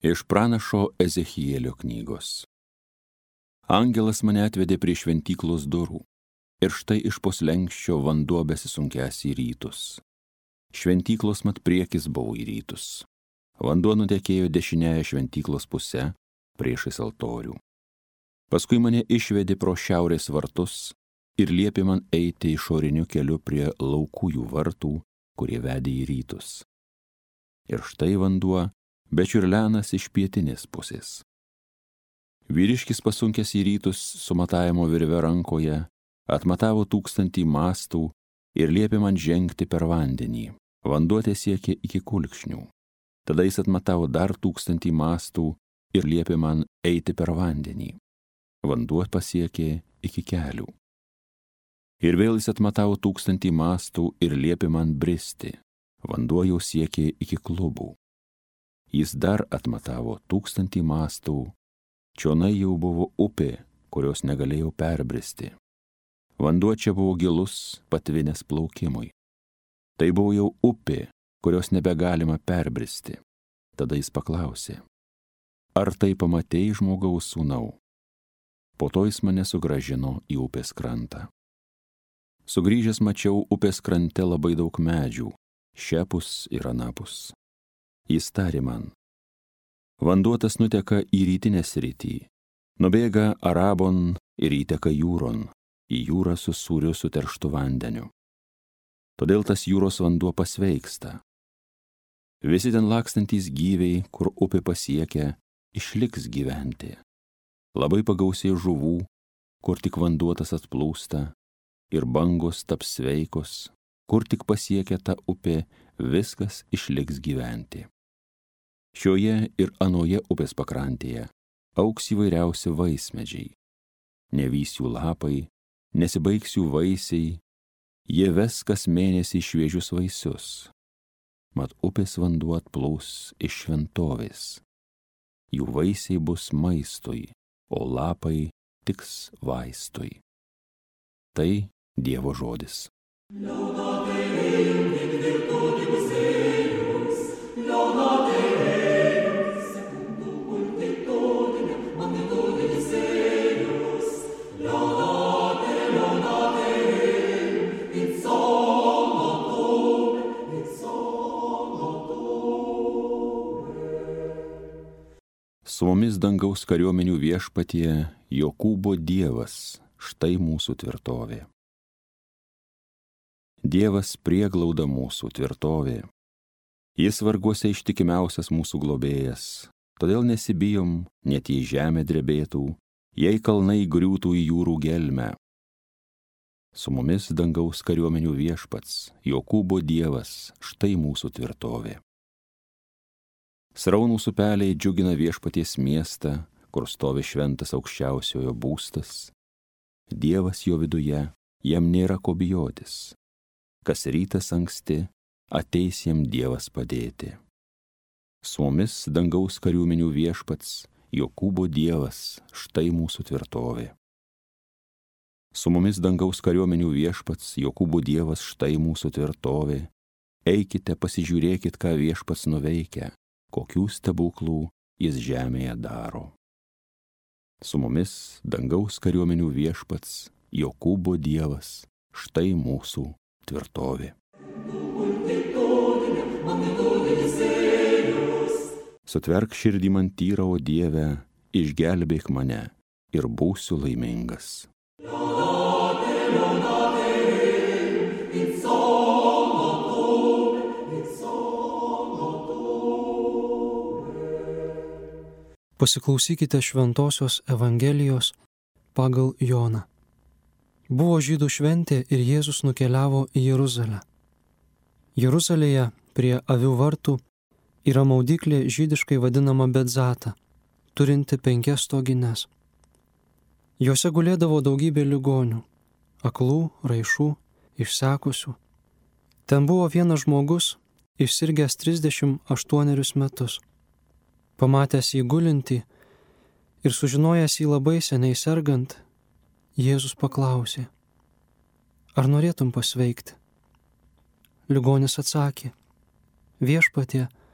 Iš pranašo Ezechielio knygos. Angelas mane atvedė prie šventyklos durų, ir štai iš po slenksčio vanduo besisunkęs į rytus. Šventyklos mat priekis buvo į rytus. Vanduo nutekėjo dešiniąją šventyklos pusę priešais altorių. Paskui mane išvedė pro šiaurės vartus ir liepė man eiti išoriniu keliu prie laukųjų vartų, kurie vedė į rytus. Ir štai vanduo bečiurlenas iš pietinės pusės. Vyriškis pasunkęs į rytus su matavimo virve rankoje atmatavo 1000 mastų ir liepė man žengti per vandenį. Vanduo siekė iki kulkšnių. Tada jis atmatavo dar 1000 mastų ir liepė man eiti per vandenį. Vanduo pasiekė iki kelių. Ir vėl jis atmatavo 1000 mastų ir liepė man bristi. Vanduo jau siekė iki klubų. Jis dar atmatavo 1000 mastų. Čionai jau buvo upė, kurios negalėjau perbristi. Vanduo čia buvo gilus, patvinęs plaukimui. Tai buvo jau upė, kurios nebegalima perbristi. Tada jis paklausė: ar tai pamatei, žmogaus sūnau? Po to jis mane sugrąžino į upės krantą. Sugrįžęs mačiau upės krante labai daug medžių, šiapus ir anapus. Jis tarė man: vanduo tas nuteka į rytinę sritį, nubėga Arabon ir įteka jūron, į jūrą su sūriu suterštu vandeniu. Todėl tas jūros vanduo pasveiksta. Visi ten lakstantys gyviai, kur upė pasiekia, išliks gyventi. Labai pagausės žuvų, kur tik vanduo tas atplūsta, ir bangos taps sveikos, kur tik pasiekia ta upė, viskas išliks gyventi. Šioje ir anoje upės pakrantėje augs įvairiausi vaismedžiai. Nevys jų lapai, nesibaigs jų vaisiai, jie ves kas mėnesį šviežius vaisius. Mat upės vanduo atplūs iš šventovės. Jų vaisiai bus maistui, o lapai tiks vaistui. Tai Dievo žodis. Su mumis dangaus kariuomenių viešpatie, Jokūbo Dievas, štai mūsų tvirtovė. Dievas prieglauda mūsų tvirtovė. Jis varguose ištikimiausias mūsų globėjas, todėl nesibijom, net jei žemė drebėtų, jei kalnai griūtų į jūrų gelmę. Su mumis dangaus kariuomenių viešpats, Jokūbo Dievas, štai mūsų tvirtovė. Sraunūs upeliai džiugina viešpaties miestą, kur stovi šventas aukščiausiojo būstas. Dievas jo viduje, jam nėra ko bijotis. Kas rytas anksti, ateis jam Dievas padėti. Su mumis dangaus kariuomenių viešpats, Jokūbo Dievas, štai mūsų tvirtovė. Su mumis dangaus kariuomenių viešpats, Jokūbo Dievas, štai mūsų tvirtovė. Eikite, pasižiūrėkit, ką viešpats nuveikia, kokių stebuklų jis žemėje daro. Su mumis dangaus kariuomenių viešpats, Jokūbo Dievas, štai mūsų tvirtovė. Sutverk širdį man tyrą, o Dieve, išgelbėk mane ir būsiu laimingas. Pasiklausykite Šventosios Evangelijos pagal Joną. Buvo žydų šventė ir Jėzus nukeliavo į Jeruzalę. Jeruzalėje prie avių vartų yra maudyklė žydiškai vadinama Betzata, turinti 5 stogines. Jose gulėdavo daugybė ligonių, aklų, raišų, išsekusių. Ten buvo vienas žmogus, išsirgęs 38 metus. Pamatęs jį gulintį ir sužinojęs jį labai seniai sergant, Jėzus paklausė: ar norėtum pasveikti? Ligonis atsakė: viešpatie,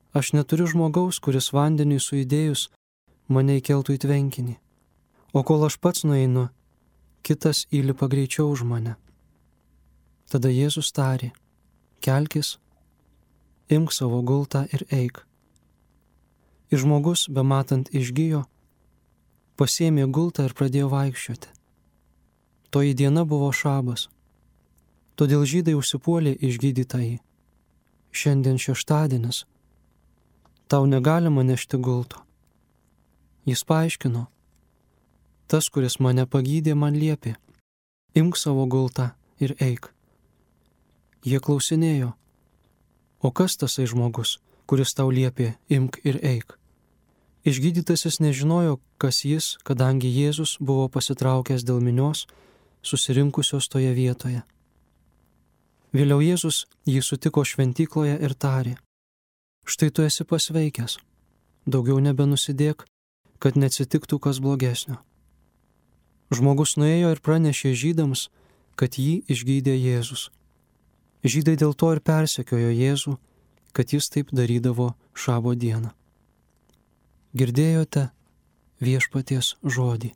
Aš neturiu žmogaus, kuris vandeniui sujudėjus mane įkeltų į tvenkinį. O kol aš pats nueinu, kitas įlipa greičiau už mane. Tada Jėzus tarė, kelkis, imk savo gultą ir eik. Ir žmogus, bematant išgijo, pasiėmė gultą ir pradėjo vaikščioti. Toji diena buvo šabas. Todėl žydai užsipuolė išgydytąjį. Šiandien šeštadienis. Tau negalima nešti gulto. Jis paaiškino, tas, kuris mane pagydė, man liepė, imk savo gultą ir eik. Jie klausinėjo, o kas tasai žmogus, kuris tau liepė, imk ir eik? Išgydytasis nežinojo, kas jis, kadangi Jėzus buvo pasitraukęs dėl minios, susirinkusios toje vietoje. Vėliau Jėzus jį sutiko šventykloje ir tarė, štai tu esi pasveikęs, daugiau nebenusidėk, kad neatsitiktų kas blogesnio. Žmogus nuėjo ir pranešė žydams, kad jį išgydė Jėzus. Žydai dėl to ir persekiojo Jėzų, kad jis taip darydavo šabo dieną. Girdėjote viešpaties žodį.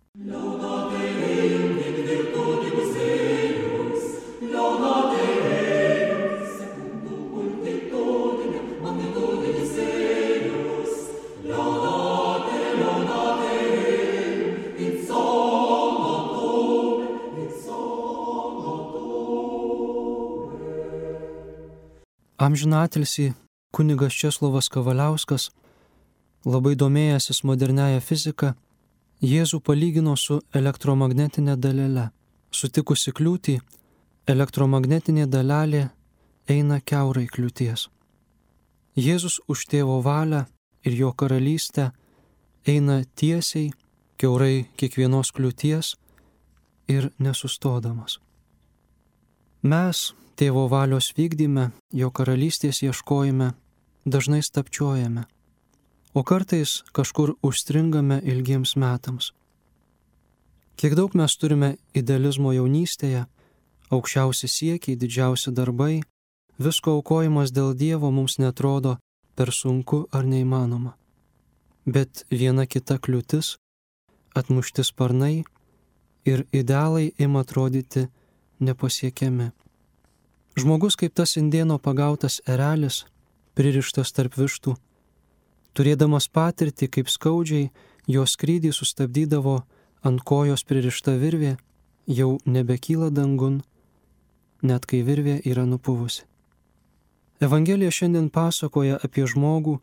Amžiną atilsį kunigas Česlovas Kavaliauskas, labai domėjęsis moderniąją fiziką, Jėzų palygino su elektromagnetinė dalele. Sutikusi kliūtį, elektromagnetinė dalelė eina kiaurai kliūties. Jėzus už tėvo valią ir jo karalystę eina tiesiai, kiaurai kiekvienos kliūties ir nesustodamas. Mes tėvo valios vykdyme, jo karalystės ieškojime, dažnai stapčiojame, o kartais kažkur užstringame ilgiems metams. Kiek daug mes turime idealizmo jaunystėje, aukščiausi siekiai, didžiausi darbai, visko aukojimas dėl Dievo mums netrodo per sunku ar neįmanoma. Bet viena kita kliūtis, atmušti sparnai ir idealai ima atrodyti nepasiekiami. Žmogus kaip tas indėno pagautas erelis, pririštas tarp vištų, turėdamas patirtį, kaip skaudžiai jo skrydį sustabdydavo ant kojos pririšta virvė, jau nebekyla dangun, net kai virvė yra nupuvusi. Evangelija šiandien pasakoja apie žmogų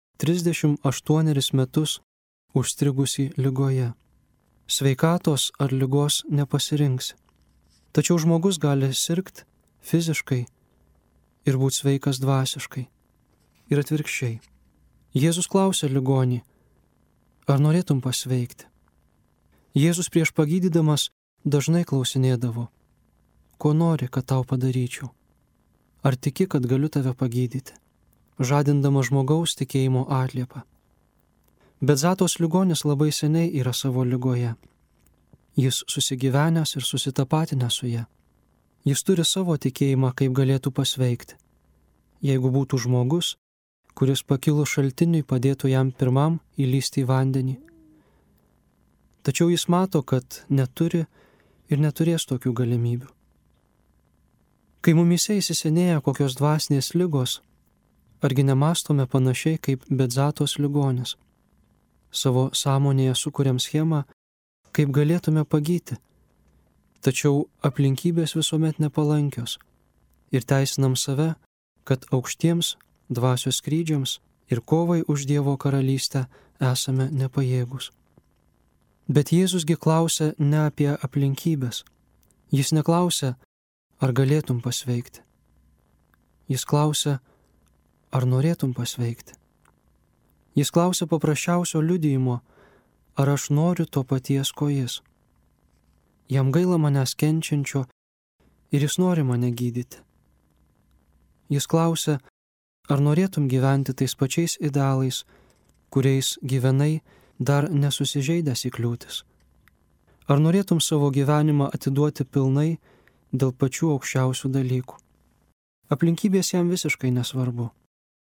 38 metus užstrigusį ligoje. Sveikatos ar ligos nepasirinksi. Tačiau žmogus gali sirgti fiziškai ir būti sveikas dvasiškai. Ir atvirkščiai. Jėzus klausė ligonį, ar norėtum pasveikti? Jėzus prieš pagydydamas dažnai klausinėdavo, ko nori, kad tau padaryčiau? Ar tiki, kad galiu tave pagydyti? Žadindama žmogaus tikėjimo atliepą. Bet Zatos ligonis labai seniai yra savo ligoje. Jis susigyvenęs ir susitapatinęs su ja. Jis turi savo tikėjimą, kaip galėtų pasveikti. Jeigu būtų žmogus, kuris pakilus šaltiniui padėtų jam pirmam įlysti į vandenį. Tačiau jis mato, kad neturi ir neturės tokių galimybių. Kai mumyse įsisenėja kokios dvasinės ligos, argi nemastome panašiai kaip Betzatos ligonis. Savo sąmonėje sukuriam schemą, kaip galėtume pagyti. Tačiau aplinkybės visuomet nepalankios ir teisinam save, kad aukštiems dvasios skrydžiams ir kovai už Dievo karalystę esame nepajėgus. Bet Jėzusgi klausia ne apie aplinkybės. Jis neklausia, ar galėtum pasveikti. Jis klausia, ar norėtum pasveikti. Jis klausia paprasčiausio liudijimo, ar aš noriu to paties, ko jis. Jam gaila manęs kenčiančio ir jis nori mane gydyti. Jis klausia, ar norėtum gyventi tais pačiais idealais, kuriais gyvenai dar nesusižeidęs į kliūtis. Ar norėtum savo gyvenimą atiduoti pilnai dėl pačių aukščiausių dalykų. Aplinkybės jam visiškai nesvarbu.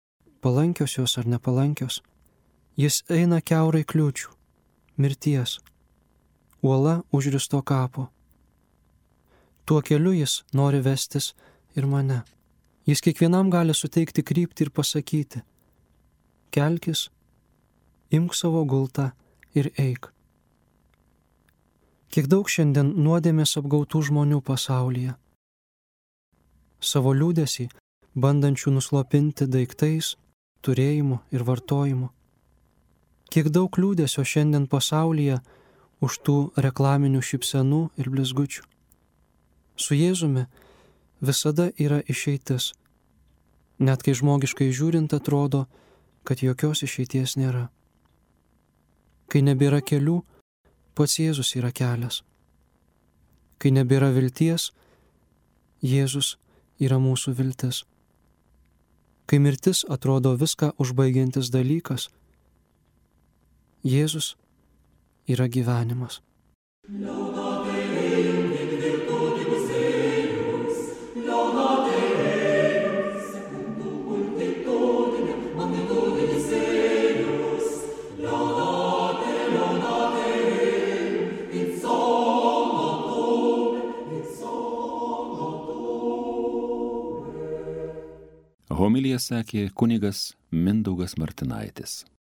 palankios jos ar nepalankios, jis eina kiaurai kliūčių, mirties, uola užristo kapo. Tuo keliu jis nori vestis ir mane. Jis kiekvienam gali suteikti kryptį ir pasakyti: kelkis, imk savo gultą ir eik. Kiek daug šiandien nuodėmės apgautų žmonių pasaulyje. Savo liūdesį bandančių nuslopinti daiktais, turėjimu ir vartojimu. Kiek daug liūdesio šiandien pasaulyje už tų reklaminių šypsenų ir blizgučių. Su Jėzumi visada yra išeitis, net kai žmogiškai žiūrint atrodo, kad jokios išeities nėra. Kai nebėra kelių, pats Jėzus yra kelias. Kai nebėra vilties, Jėzus yra mūsų viltis. Kai mirtis atrodo viską užbaigiantis dalykas, Jėzus yra gyvenimas. Homiliją sakė kunigas Mindaugas Martinaitis.